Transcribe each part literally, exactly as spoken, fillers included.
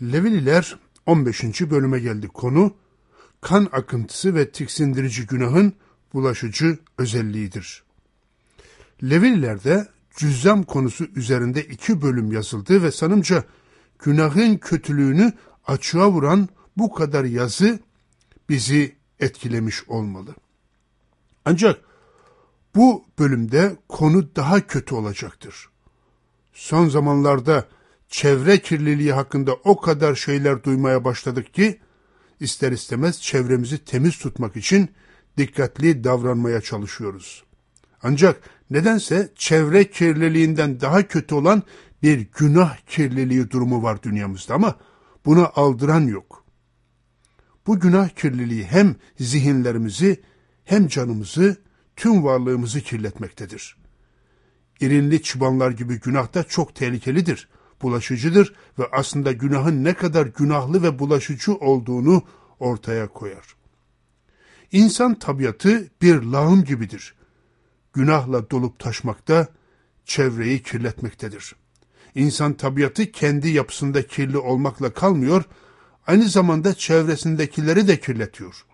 Levililer on beşinci bölüme geldik. Konu kan akıntısı ve tiksindirici günahın bulaşıcı özelliğidir. Levililerde cüzzam konusu üzerinde iki bölüm yazıldı ve sanımca günahın kötülüğünü açığa vuran bu kadar yazı bizi etkilemiş olmalı. Ancak bu bölümde konu daha kötü olacaktır. Son zamanlarda çevre kirliliği hakkında o kadar şeyler duymaya başladık ki, ister istemez çevremizi temiz tutmak için dikkatli davranmaya çalışıyoruz. Ancak nedense çevre kirliliğinden daha kötü olan bir günah kirliliği durumu var dünyamızda ama buna aldıran yok. Bu günah kirliliği hem zihinlerimizi hem canımızı, tüm varlığımızı kirletmektedir. İrinli çıbanlar gibi günah da çok tehlikelidir, bulaşıcıdır ve aslında günahın ne kadar günahlı ve bulaşıcı olduğunu ortaya koyar. İnsan tabiatı bir lağım gibidir. Günahla dolup taşmakta, çevreyi kirletmektedir. İnsan tabiatı kendi yapısında kirli olmakla kalmıyor, aynı zamanda çevresindekileri de kirletiyor.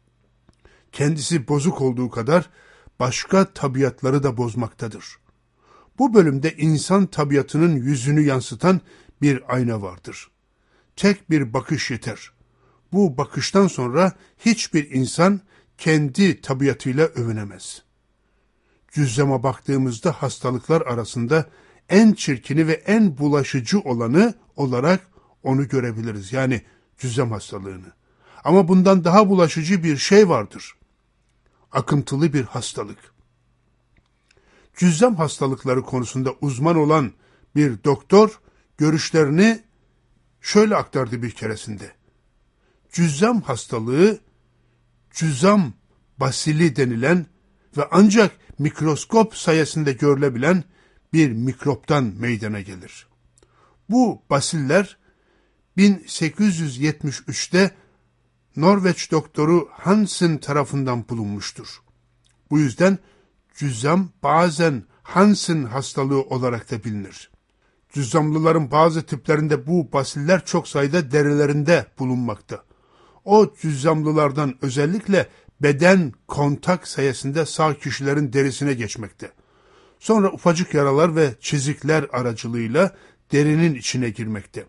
Kendisi bozuk olduğu kadar başka tabiatları da bozmaktadır. Bu bölümde insan tabiatının yüzünü yansıtan bir ayna vardır. Tek bir bakış yeter. Bu bakıştan sonra hiçbir insan kendi tabiatıyla övünemez. Cüzzama baktığımızda hastalıklar arasında en çirkini ve en bulaşıcı olanı olarak onu görebiliriz. Yani cüzzam hastalığını. Ama bundan daha bulaşıcı bir şey vardır. Akıntılı bir hastalık. Cüzzam hastalıkları konusunda uzman olan bir doktor görüşlerini şöyle aktardı bir keresinde. Cüzzam hastalığı, cüzzam basili denilen ve ancak mikroskop sayesinde görülebilen bir mikroptan meydana gelir. Bu basiller bin sekiz yüz yetmiş üçte Norveç doktoru Hansen tarafından bulunmuştur. Bu yüzden cüzzam bazen Hansen hastalığı olarak da bilinir. Cüzzamlıların bazı tiplerinde bu basiller çok sayıda derilerinde bulunmakta. O cüzzamlılardan özellikle beden kontak sayesinde sağ kişilerin derisine geçmekte. Sonra ufacık yaralar ve çizikler aracılığıyla derinin içine girmekte.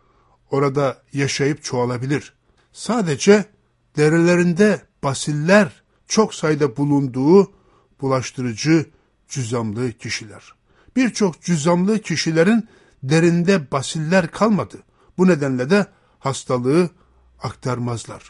Orada yaşayıp çoğalabilir. Sadece derilerinde basiller çok sayıda bulunduğu bulaştırıcı cüzzamlı kişiler. Birçok cüzzamlı kişilerin derinde basiller kalmadı. Bu nedenle de hastalığı aktarmazlar.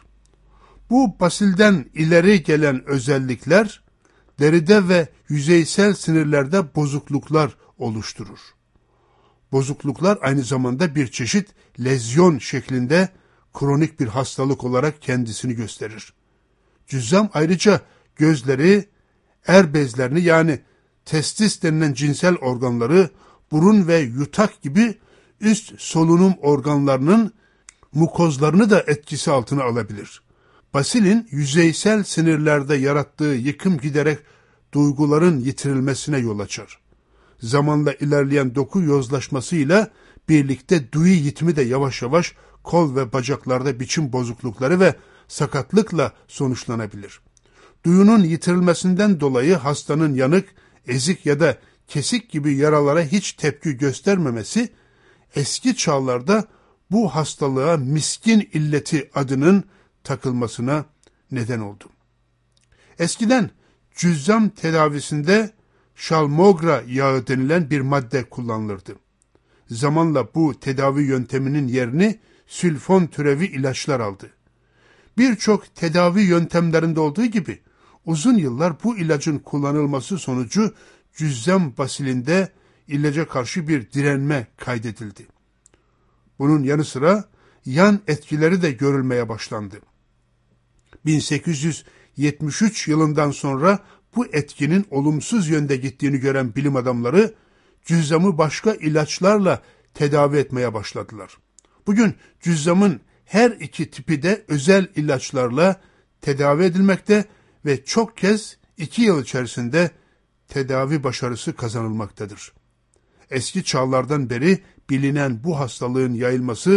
Bu basilden ileri gelen özellikler deride ve yüzeysel sinirlerde bozukluklar oluşturur. Bozukluklar aynı zamanda bir çeşit lezyon şeklinde kronik bir hastalık olarak kendisini gösterir. Cüzzam ayrıca gözleri, er bezlerini yani testis denilen cinsel organları, burun ve yutak gibi üst solunum organlarının mukozlarını da etkisi altına alabilir. Basilin yüzeysel sinirlerde yarattığı yıkım giderek duyguların yitirilmesine yol açar. Zamanla ilerleyen doku yozlaşmasıyla birlikte duyu yitimi de yavaş yavaş kol ve bacaklarda biçim bozuklukları ve sakatlıkla sonuçlanabilir. Duyunun yitirilmesinden dolayı hastanın yanık, ezik ya da kesik gibi yaralara hiç tepki göstermemesi, eski çağlarda bu hastalığa miskin illeti adının takılmasına neden oldu. Eskiden cüzzam tedavisinde şalmogra yağı denilen bir madde kullanılırdı. Zamanla bu tedavi yönteminin yerini sülfon türevi ilaçlar aldı. Birçok tedavi yöntemlerinde olduğu gibi uzun yıllar bu ilacın kullanılması sonucu cüzzam basilinde ilaca karşı bir direnme kaydedildi. Bunun yanı sıra yan etkileri de görülmeye başlandı. bin sekiz yüz yetmiş üç yılından sonra bu etkinin olumsuz yönde gittiğini gören bilim adamları cüzzamı başka ilaçlarla tedavi etmeye başladılar. Bugün cüzzamın her iki tipi de özel ilaçlarla tedavi edilmekte ve çok kez iki yıl içerisinde tedavi başarısı kazanılmaktadır. Eski çağlardan beri bilinen bu hastalığın yayılması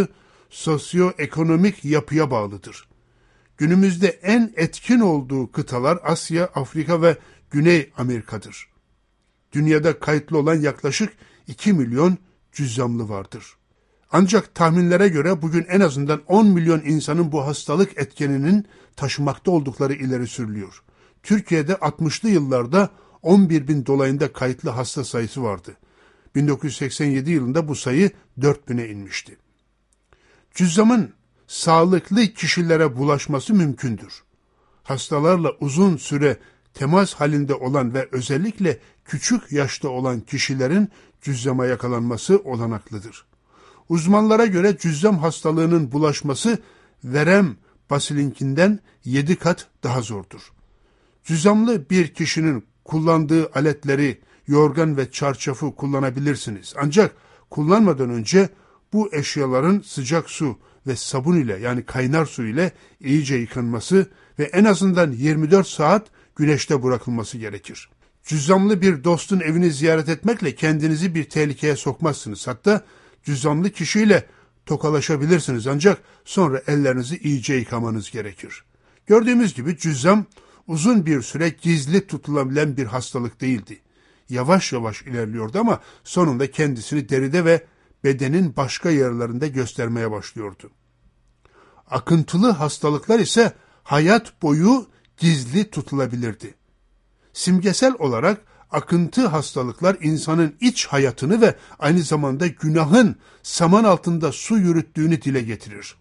sosyoekonomik yapıya bağlıdır. Günümüzde en etkin olduğu kıtalar Asya, Afrika ve Güney Amerika'dır. Dünyada kayıtlı olan yaklaşık iki milyon cüzzamlı vardır. Ancak tahminlere göre bugün en azından on milyon insanın bu hastalık etkeninin taşımakta oldukları ileri sürülüyor. Türkiye'de altmışlı yıllarda on bir bin dolayında kayıtlı hasta sayısı vardı. bin dokuz yüz seksen yedi yılında bu sayı dört bine inmişti. Cüzzamın sağlıklı kişilere bulaşması mümkündür. Hastalarla uzun süre temas halinde olan ve özellikle küçük yaşta olan kişilerin cüzzama yakalanması olanaklıdır. Uzmanlara göre cüzzam hastalığının bulaşması verem basilinkinden yedi kat daha zordur. Cüzzamlı bir kişinin kullandığı aletleri, yorgan ve çarşafı kullanabilirsiniz. Ancak kullanmadan önce bu eşyaların sıcak su ve sabun ile yani kaynar su ile iyice yıkanması ve en azından yirmi dört saat güneşte bırakılması gerekir. Cüzzamlı bir dostun evini ziyaret etmekle kendinizi bir tehlikeye sokmazsınız. Hatta cüzzamlı kişiyle tokalaşabilirsiniz ancak sonra ellerinizi iyice yıkamanız gerekir. Gördüğümüz gibi cüzzam uzun bir süre gizli tutulabilen bir hastalık değildi. Yavaş yavaş ilerliyordu ama sonunda kendisini deride ve bedenin başka yerlerinde göstermeye başlıyordu. Akıntılı hastalıklar ise hayat boyu gizli tutulabilirdi. Simgesel olarak akıntı hastalıklar insanın iç hayatını ve aynı zamanda günahın saman altında su yürüttüğünü dile getirir.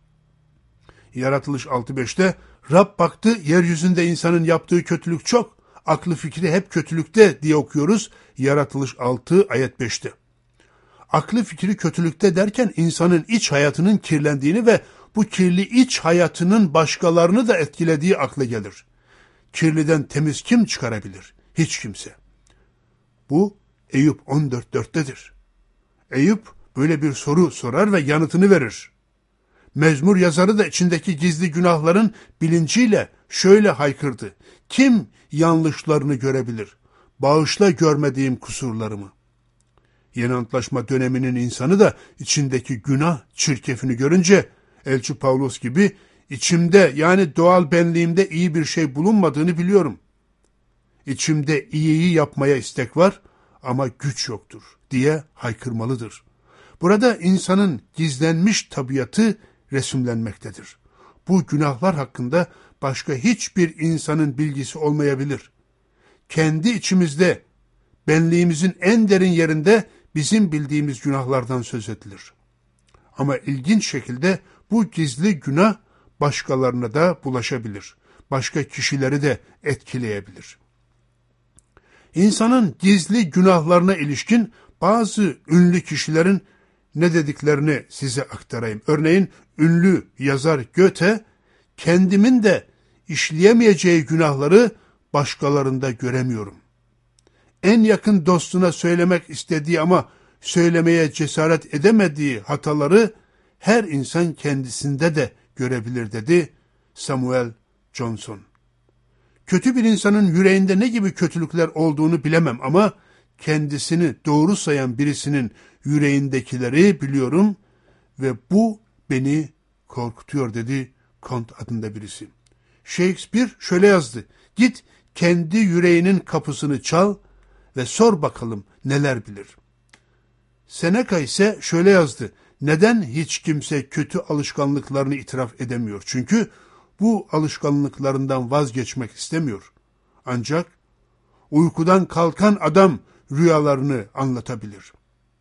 Yaratılış altı beşte Rab baktı, yeryüzünde insanın yaptığı kötülük çok, aklı fikri hep kötülükte diye okuyoruz Yaratılış altı ayet beşte. Aklı fikri kötülükte derken insanın iç hayatının kirlendiğini ve bu kirli iç hayatının başkalarını da etkilediği akla gelir. Kirliden temiz kim çıkarabilir? Hiç kimse. Bu Eyüp on dört dörttedir. Eyüp böyle bir soru sorar ve yanıtını verir. Mezmur yazarı da içindeki gizli günahların bilinciyle şöyle haykırdı. Kim yanlışlarını görebilir? Bağışla görmediğim kusurlarımı. Yeni Antlaşma döneminin insanı da içindeki günah çirkefini görünce Elçi Pavlos gibi içimde yani doğal benliğimde iyi bir şey bulunmadığını biliyorum. İçimde iyiyi yapmaya istek var ama güç yoktur diye haykırmalıdır. Burada insanın gizlenmiş tabiatı resimlenmektedir. Bu günahlar hakkında başka hiçbir insanın bilgisi olmayabilir. Kendi içimizde, benliğimizin en derin yerinde bizim bildiğimiz günahlardan söz edilir. Ama ilginç şekilde bu gizli günah başkalarına da bulaşabilir. Başka kişileri de etkileyebilir. İnsanın gizli günahlarına ilişkin bazı ünlü kişilerin ne dediklerini size aktarayım. Örneğin ünlü yazar Goethe, kendimin de işleyemeyeceği günahları başkalarında göremiyorum. En yakın dostuna söylemek istediği ama söylemeye cesaret edemediği hataları her insan kendisinde de görebilir dedi Samuel Johnson. Kötü bir insanın yüreğinde ne gibi kötülükler olduğunu bilemem ama kendisini doğru sayan birisinin yüreğindekileri biliyorum ve bu beni korkutuyor dedi Kant adında birisi. Shakespeare şöyle yazdı. Git kendi yüreğinin kapısını çal ve sor bakalım neler bilir. Seneca ise şöyle yazdı. Neden hiç kimse kötü alışkanlıklarını itiraf edemiyor? Çünkü bu alışkanlıklarından vazgeçmek istemiyor. Ancak uykudan kalkan adam rüyalarını anlatabilir.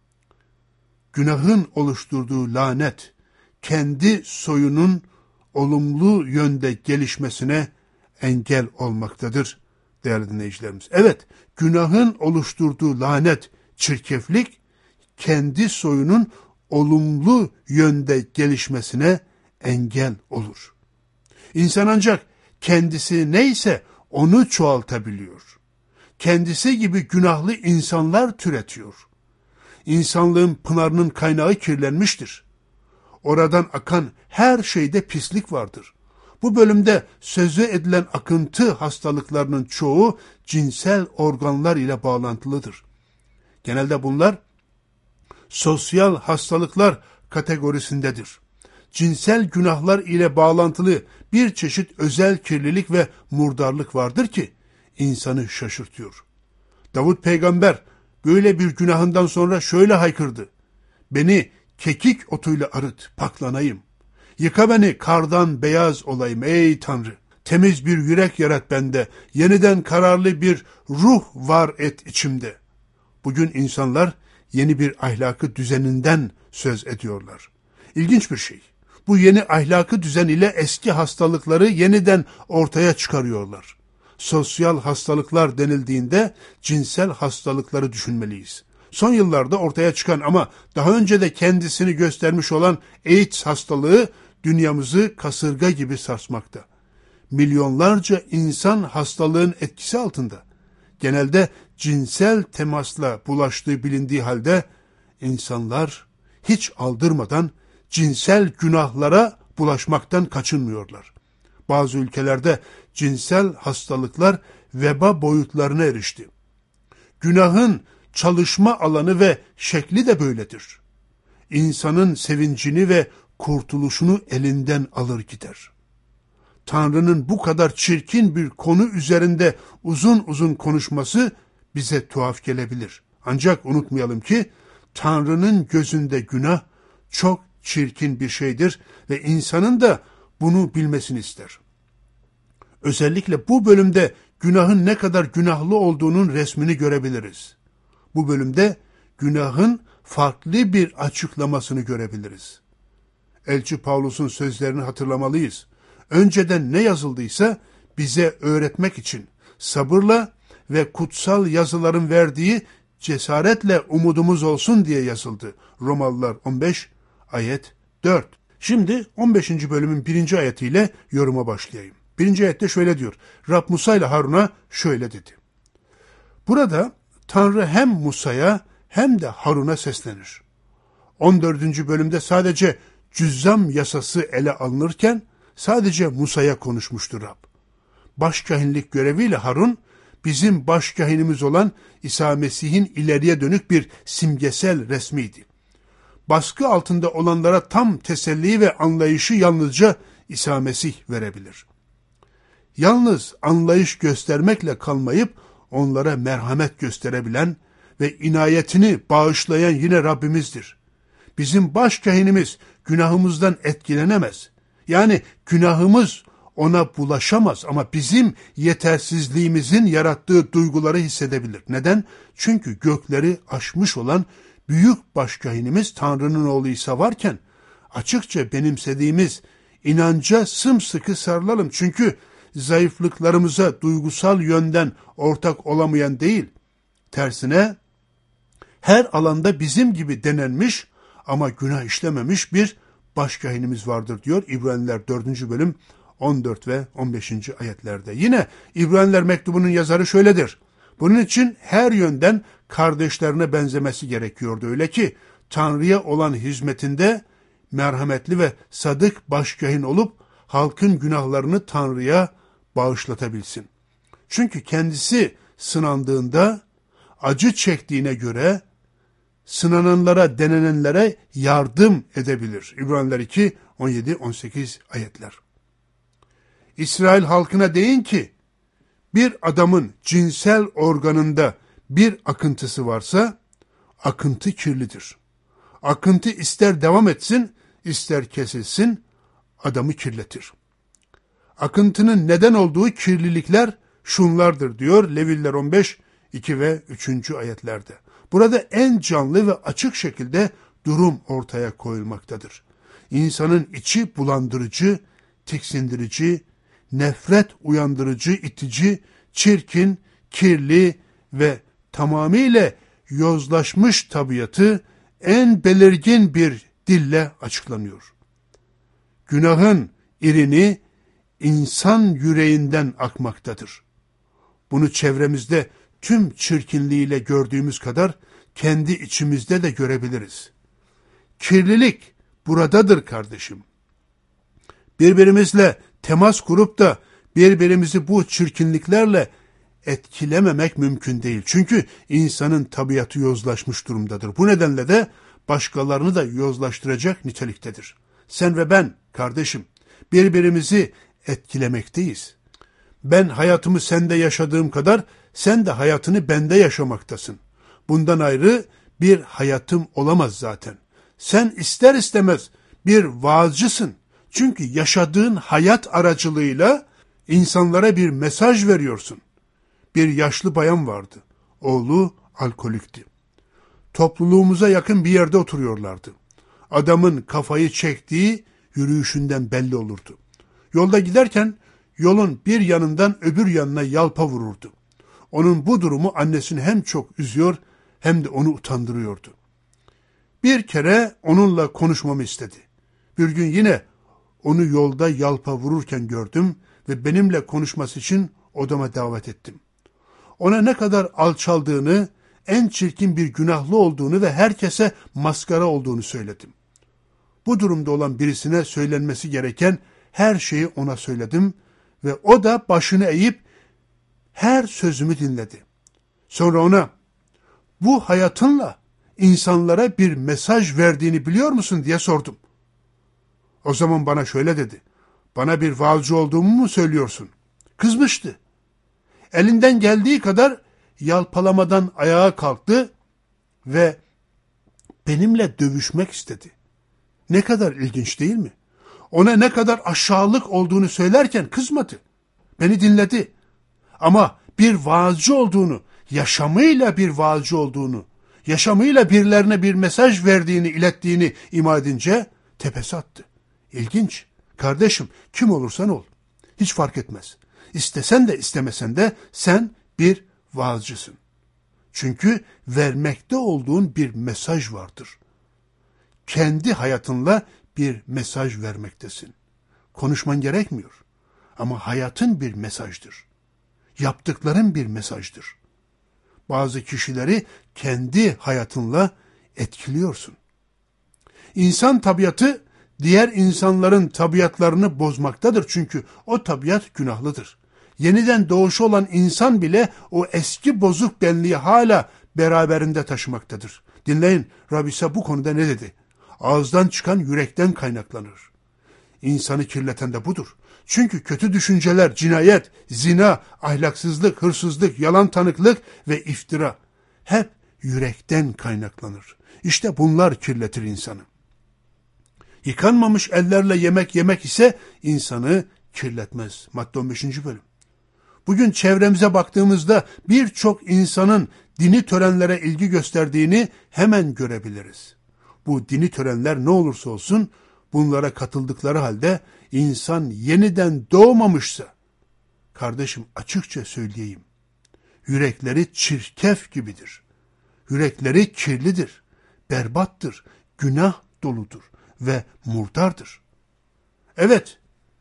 Günahın oluşturduğu lanet, kendi soyunun olumlu yönde gelişmesine engel olmaktadır değerli dinleyicilerimiz. Evet, günahın oluşturduğu lanet, çirkeflik, kendi soyunun olumlu yönde gelişmesine engel olur. İnsan ancak kendisi neyse onu çoğaltabiliyor. Kendisi gibi günahlı insanlar türetiyor. İnsanlığın pınarının kaynağı kirlenmiştir. Oradan akan her şeyde pislik vardır. Bu bölümde sözü edilen akıntı hastalıklarının çoğu cinsel organlar ile bağlantılıdır. Genelde bunlar sosyal hastalıklar kategorisindedir. cinsel günahlar ile bağlantılı bir çeşit özel kirlilik ve murdarlık vardır ki insanı şaşırtıyor. Davut peygamber böyle bir günahından sonra şöyle haykırdı: "Beni kekik otuyla arıt, paklanayım. Yıka beni, kardan beyaz olayım ey Tanrı. Temiz bir yürek yarat bende, yeniden kararlı bir ruh var et içimde." Bugün insanlar yeni bir ahlakı düzeninden söz ediyorlar. İlginç bir şey. Bu yeni ahlakı düzen ile eski hastalıkları yeniden ortaya çıkarıyorlar. Sosyal hastalıklar denildiğinde cinsel hastalıkları düşünmeliyiz. Son yıllarda ortaya çıkan ama daha önce de kendisini göstermiş olan AIDS hastalığı dünyamızı kasırga gibi sarsmakta. Milyonlarca insan hastalığın etkisi altında. Genelde cinsel temasla bulaştığı bilindiği halde insanlar hiç aldırmadan cinsel günahlara bulaşmaktan kaçınmıyorlar. Bazı ülkelerde cinsel hastalıklar veba boyutlarına erişti. Günahın çalışma alanı ve şekli de böyledir. İnsanın sevincini ve kurtuluşunu elinden alır gider. Tanrı'nın bu kadar çirkin bir konu üzerinde uzun uzun konuşması bize tuhaf gelebilir. Ancak unutmayalım ki Tanrı'nın gözünde günah çok çirkin bir şeydir ve insanın da bunu bilmesini ister. Özellikle bu bölümde günahın ne kadar günahlı olduğunun resmini görebiliriz. Bu bölümde günahın farklı bir açıklamasını görebiliriz. Elçi Pavlus'un sözlerini hatırlamalıyız. Önceden ne yazıldıysa bize öğretmek için sabırla ve kutsal yazıların verdiği cesaretle umudumuz olsun diye yazıldı. Romalılar on beş ayet dört. Şimdi on beşinci bölümün birinci ayetiyle yoruma başlayayım. Birinci ayette şöyle diyor: Rab Musa ile Harun'a şöyle dedi. Burada Tanrı hem Musa'ya hem de Harun'a seslenir. on dördüncü bölümde sadece cüzzam yasası ele alınırken sadece Musa'ya konuşmuştur Rab. Başkahinlik göreviyle Harun, bizim başkahinimiz olan İsa Mesih'in ileriye dönük bir simgesel resmiydi. Baskı altında olanlara tam teselli ve anlayışı yalnızca İsa Mesih verebilir. Yalnız anlayış göstermekle kalmayıp onlara merhamet gösterebilen ve inayetini bağışlayan yine Rabbimizdir. Bizim başkahinimiz günahımızdan etkilenemez. Yani günahımız ona bulaşamaz ama bizim yetersizliğimizin yarattığı duyguları hissedebilir. Neden? Çünkü gökleri aşmış olan büyük başkahinimiz Tanrı'nın oğlu İsa varken açıkça benimsediğimiz inanca sımsıkı sarılalım. Çünkü zayıflıklarımıza duygusal yönden ortak olamayan değil, tersine her alanda bizim gibi denenmiş ama günah işlememiş bir başkahinimiz vardır diyor İbraniler dördüncü bölüm on dört ve on beşinci ayetlerde. Yine İbraniler mektubunun yazarı şöyledir: bunun için her yönden kardeşlerine benzemesi gerekiyordu. Öyle ki Tanrı'ya olan hizmetinde merhametli ve sadık başkahin olup halkın günahlarını Tanrı'ya bağışlatabilsin. Çünkü kendisi sınandığında acı çektiğine göre sınananlara, denenenlere yardım edebilir. İbraniler iki on yedi on sekiz ayetler. İsrail halkına deyin ki, bir adamın cinsel organında bir akıntısı varsa, akıntı kirlidir. Akıntı ister devam etsin, ister kesilsin, adamı kirletir. Akıntının neden olduğu kirlilikler şunlardır diyor Leviller on beş iki ve üçüncü ayetlerde. Burada en canlı ve açık şekilde durum ortaya koyulmaktadır. İnsanın içi bulandırıcı, tiksindirici, nefret uyandırıcı, itici, çirkin, kirli ve tamamıyla yozlaşmış tabiatı en belirgin bir dille açıklanıyor. Günahın irini insan yüreğinden akmaktadır. Bunu çevremizde tüm çirkinliğiyle gördüğümüz kadar kendi içimizde de görebiliriz. Kirlilik buradadır kardeşim. Birbirimizle temas kurup da birbirimizi bu çirkinliklerle etkilememek mümkün değil. Çünkü insanın tabiatı yozlaşmış durumdadır. Bu nedenle de başkalarını da yozlaştıracak niteliktedir. Sen ve ben kardeşim birbirimizi etkilemekteyiz. Ben hayatımı sende yaşadığım kadar sen de hayatını bende yaşamaktasın. Bundan ayrı bir hayatım olamaz zaten. Sen ister istemez bir vaazcısın. Çünkü yaşadığın hayat aracılığıyla insanlara bir mesaj veriyorsun. Bir yaşlı bayan vardı. Oğlu alkolikti. Topluluğumuza yakın bir yerde oturuyorlardı. Adamın kafayı çektiği yürüyüşünden belli olurdu. Yolda giderken yolun bir yanından öbür yanına yalpa vururdu. Onun bu durumu annesini hem çok üzüyor hem de onu utandırıyordu. Bir kere onunla konuşmamı istedi. Bir gün yine onu yolda yalpa vururken gördüm ve benimle konuşması için odama davet ettim. Ona ne kadar alçaldığını, en çirkin bir günahlı olduğunu ve herkese maskara olduğunu söyledim. Bu durumda olan birisine söylenmesi gereken her şeyi ona söyledim ve o da başını eğip her sözümü dinledi. Sonra ona, bu hayatınla insanlara bir mesaj verdiğini biliyor musun diye sordum. O zaman bana şöyle dedi, bana bir vaazcı olduğumu mu söylüyorsun? Kızmıştı. Elinden geldiği kadar yalpalamadan ayağa kalktı ve benimle dövüşmek istedi. Ne kadar ilginç değil mi? Ona ne kadar aşağılık olduğunu söylerken kızmadı. Beni dinledi. Ama bir vaazcı olduğunu, yaşamıyla bir vaazcı olduğunu, yaşamıyla birilerine bir mesaj verdiğini, ilettiğini ima edince tepesi attı. İlginç. Kardeşim, kim olursan ol. Hiç fark etmez. İstesen de istemesen de sen bir vaazcısın. Çünkü vermekte olduğun bir mesaj vardır. Kendi hayatınla bir mesaj vermektesin. Konuşman gerekmiyor. Ama hayatın bir mesajdır. Yaptıkların bir mesajdır. Bazı kişileri kendi hayatınla etkiliyorsun. İnsan tabiatı diğer insanların tabiatlarını bozmaktadır. Çünkü o tabiat günahlıdır. Yeniden doğuşu olan insan bile o eski bozuk benliği hala beraberinde taşımaktadır. Dinleyin, Rabbi İsa bu konuda ne dedi? Ağızdan çıkan yürekten kaynaklanır. İnsanı kirleten de budur. Çünkü kötü düşünceler, cinayet, zina, ahlaksızlık, hırsızlık, yalan tanıklık ve iftira hep yürekten kaynaklanır. İşte bunlar kirletir insanı. Yıkanmamış ellerle yemek yemek ise insanı kirletmez. Madde on beşinci bölüm. Bugün çevremize baktığımızda birçok insanın dini törenlere ilgi gösterdiğini hemen görebiliriz. Bu dini törenler ne olursa olsun bunlara katıldıkları halde insan yeniden doğmamışsa, kardeşim açıkça söyleyeyim, yürekleri çirkef gibidir. Yürekleri kirlidir, berbattır, günah doludur ve murdardır. Evet,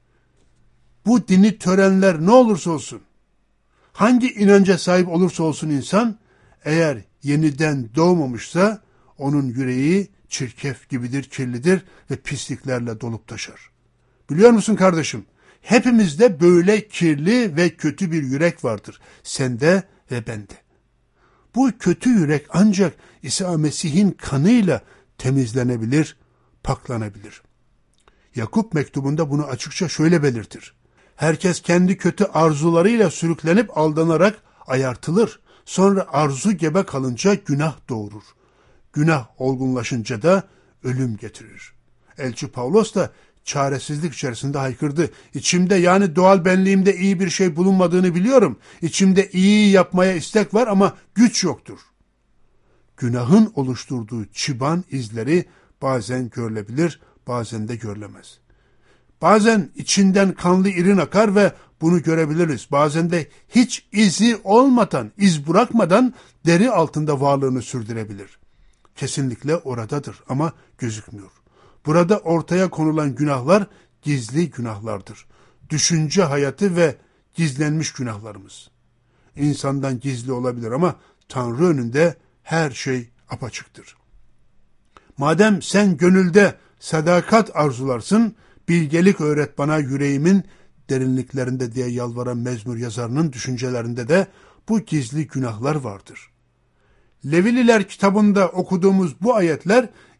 bu dini törenler ne olursa olsun, hangi inanca sahip olursa olsun insan, eğer yeniden doğmamışsa onun yüreği çirkef gibidir, kirlidir ve pisliklerle dolup taşar. Biliyor musun kardeşim? Hepimizde böyle kirli ve kötü bir yürek vardır. Sende ve bende. Bu kötü yürek ancak İsa Mesih'in kanıyla temizlenebilir, paklanabilir. Yakup mektubunda bunu açıkça şöyle belirtir. Herkes kendi kötü arzularıyla sürüklenip aldanarak ayartılır. Sonra arzu gebe kalınca günah doğurur. Günah olgunlaşınca da ölüm getirir. Elçi Pavlos da çaresizlik içerisinde haykırdı. İçimde, yani doğal benliğimde iyi bir şey bulunmadığını biliyorum. İçimde iyi yapmaya istek var ama güç yoktur. Günahın oluşturduğu çıban izleri bazen görülebilir, bazen de görülemez. Bazen içinden kanlı irin akar ve bunu görebiliriz. Bazen de hiç izi olmadan, iz bırakmadan deri altında varlığını sürdürebilir. Kesinlikle oradadır ama gözükmüyor. Burada ortaya konulan günahlar gizli günahlardır. Düşünce hayatı ve gizlenmiş günahlarımız. İnsandan gizli olabilir ama Tanrı önünde her şey apaçıktır. Madem sen gönülde sadakat arzularsın, bilgelik öğret bana yüreğimin derinliklerinde diye yalvaran mezmur yazarının düşüncelerinde de bu gizli günahlar vardır. Levililer kitabında okuduğumuz bu ayetler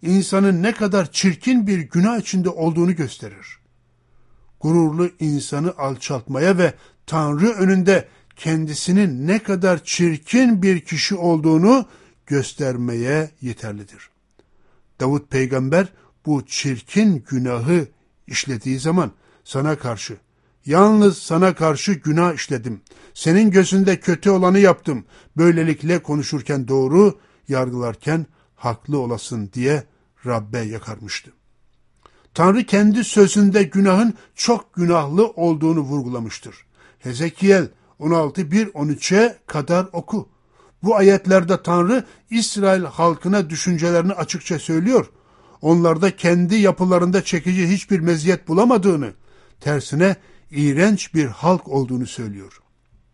insanın ne kadar çirkin bir günah içinde olduğunu gösterir. Gururlu insanı alçaltmaya ve Tanrı önünde kendisinin ne kadar çirkin bir kişi olduğunu göstermeye yeterlidir. Davut peygamber bu çirkin günahı işlediği zaman sana karşı, yalnız sana karşı günah işledim, senin gözünde kötü olanı yaptım, böylelikle konuşurken doğru, yargılarken haklı olasın diye Rabbe yakarmıştı. Tanrı kendi sözünde günahın çok günahlı olduğunu vurgulamıştır. Hezekiel on altı bir on üçe kadar oku. Bu ayetlerde Tanrı İsrail halkına düşüncelerini açıkça söylüyor. Onlarda kendi yapılarında çekici hiçbir meziyet bulamadığını, tersine iğrenç bir halk olduğunu söylüyor.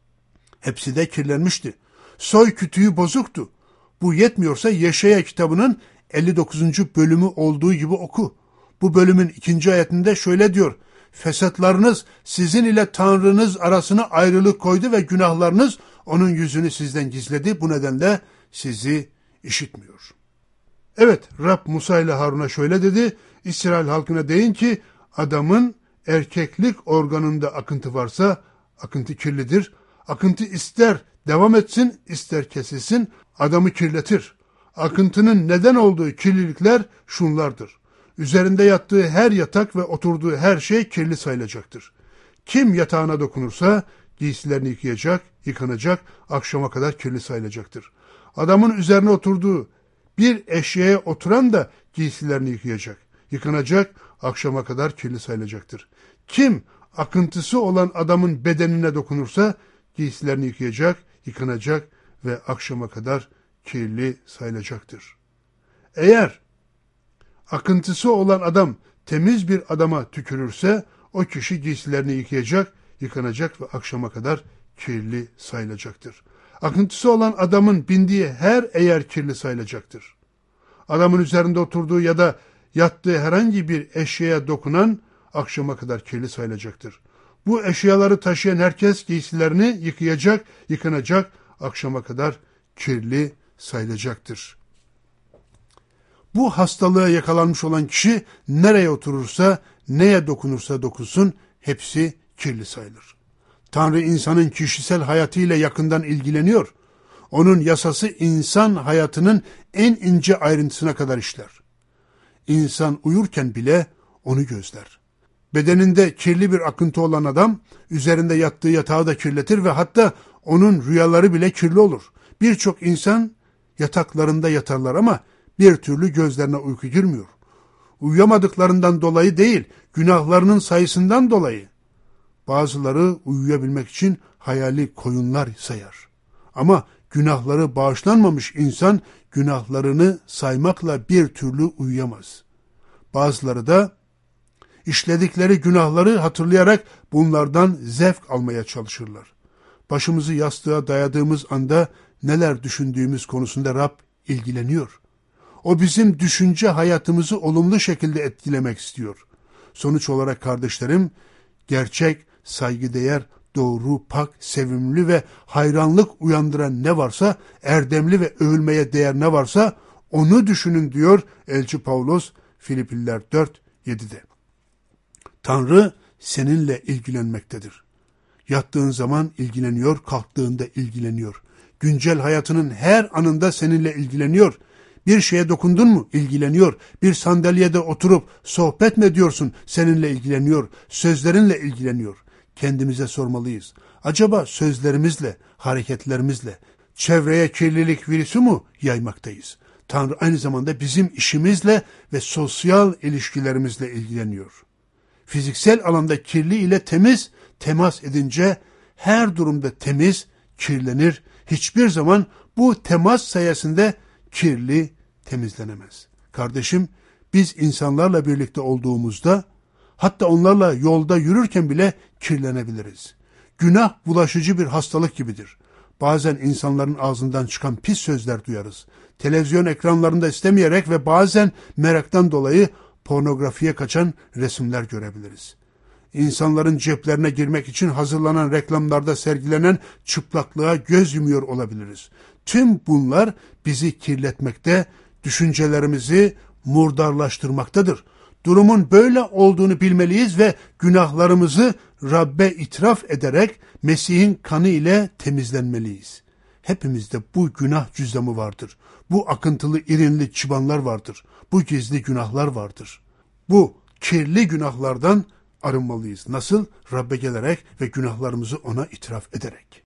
Hepsi de kirlenmişti. Soy kütüğü bozuktu. Bu yetmiyorsa Yeşaya kitabının elli dokuzuncu bölümü olduğu gibi oku. Bu bölümün ikinci ayetinde şöyle diyor: fesatlarınız sizin ile Tanrınız arasına ayrılık koydu ve günahlarınız onun yüzünü sizden gizledi. Bu nedenle sizi işitmiyor. Evet, Rab Musa ile Harun'a şöyle dedi: İsrail halkına deyin ki adamın erkeklik organında akıntı varsa akıntı kirlidir. Akıntı ister devam etsin, ister kesilsin, adamı kirletir. Akıntının neden olduğu kirlilikler şunlardır: üzerinde yattığı her yatak ve oturduğu her şey kirli sayılacaktır. Kim yatağına dokunursa giysilerini yıkayacak, yıkanacak, akşama kadar kirli sayılacaktır. Adamın üzerine oturduğu bir eşeğe oturan da giysilerini yıkayacak, yıkanacak, akşama kadar kirli sayılacaktır. Kim akıntısı olan adamın bedenine dokunursa giysilerini yıkayacak, yıkanacak ve akşama kadar kirli sayılacaktır. Eğer akıntısı olan adam temiz bir adama tükürürse o kişi giysilerini yıkayacak, yıkanacak ve akşama kadar kirli sayılacaktır. Akıntısı olan adamın bindiği her eğer kirli sayılacaktır. Adamın üzerinde oturduğu ya da yattığı herhangi bir eşyaya dokunan akşama kadar kirli sayılacaktır. Bu eşyaları taşıyan herkes giysilerini yıkayacak, yıkanacak, akşama kadar kirli sayılacaktır. Bu hastalığa yakalanmış olan kişi nereye oturursa, neye dokunursa dokunsun, hepsi kirli sayılır. Tanrı insanın kişisel hayatıyla yakından ilgileniyor. Onun yasası insan hayatının en ince ayrıntısına kadar işler. İnsan uyurken bile onu gözler. Bedeninde kirli bir akıntı olan adam, üzerinde yattığı yatağı da kirletir ve hatta onun rüyaları bile kirli olur. Birçok insan yataklarında yatarlar ama bir türlü gözlerine uyku girmiyor. Uyuyamadıklarından dolayı değil, günahlarının sayısından dolayı. Bazıları uyuyabilmek için hayali koyunlar sayar. Ama günahları bağışlanmamış insan günahlarını saymakla bir türlü uyuyamaz. Bazıları da işledikleri günahları hatırlayarak bunlardan zevk almaya çalışırlar. Başımızı yastığa dayadığımız anda neler düşündüğümüz konusunda Rab ilgileniyor. O bizim düşünce hayatımızı olumlu şekilde etkilemek istiyor. Sonuç olarak kardeşlerim, gerçek, saygıdeğer, doğru, pak, sevimli ve hayranlık uyandıran ne varsa, erdemli ve övülmeye değer ne varsa onu düşünün diyor Elçi Pavlos Filipliler dört yedide. Tanrı seninle ilgilenmektedir. Yattığın zaman ilgileniyor, kalktığında ilgileniyor. Güncel hayatının her anında seninle ilgileniyor. Bir şeye dokundun mu? İlgileniyor. Bir sandalyede oturup sohbet mi ediyorsun? Seninle ilgileniyor. Sözlerinle ilgileniyor. Kendimize sormalıyız. Acaba sözlerimizle, hareketlerimizle çevreye kirlilik virüsü mü yaymaktayız? Tanrı aynı zamanda bizim işimizle ve sosyal ilişkilerimizle ilgileniyor. Fiziksel alanda kirli ile temiz temas edince her durumda temiz, kirlenir. Hiçbir zaman bu temas sayesinde kirli temizlenemez. Kardeşim, biz insanlarla birlikte olduğumuzda, hatta onlarla yolda yürürken bile kirlenebiliriz. Günah bulaşıcı bir hastalık gibidir. Bazen insanların ağzından çıkan pis sözler duyarız. Televizyon ekranlarında istemeyerek ve bazen meraktan dolayı pornografiye kaçan resimler görebiliriz. İnsanların ceplerine girmek için hazırlanan reklamlarda sergilenen çıplaklığa göz yumuyor olabiliriz. Tüm bunlar bizi kirletmekte, düşüncelerimizi murdarlaştırmaktadır. Durumun böyle olduğunu bilmeliyiz ve günahlarımızı Rabbe itiraf ederek Mesih'in kanı ile temizlenmeliyiz. Hepimizde bu günah cüzdanı vardır. Bu akıntılı, irinli çıbanlar vardır. Bu gizli günahlar vardır. Bu kirli günahlardan arınmalıyız. Nasıl? Rabbe gelerek ve günahlarımızı ona itiraf ederek.